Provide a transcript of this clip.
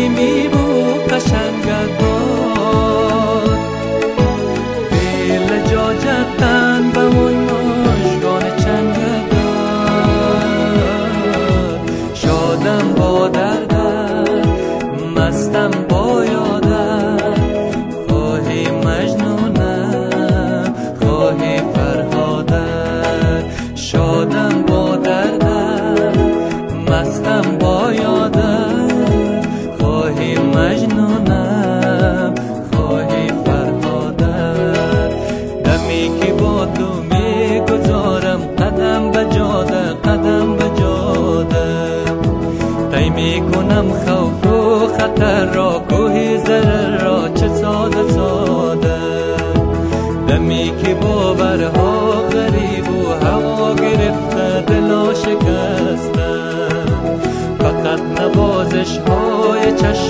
می بود قشنگت بود بیل جا جدن به اون مشگان چنگت بود شادم با دردت مستم با یادت خواهی مجنونم خواهی فرهادت شادم با دردت مستم با یادت خواهی مجنونم خواهی فرهادت دمی که با تو می گذارم قدم به جاده قدم به جاده طی می کنم خوف و خطر را کوهی ضرر را چه ساده ساده دمی که باورها غریب و هوا گرفته دلا شکسته فقط نوازش های چشم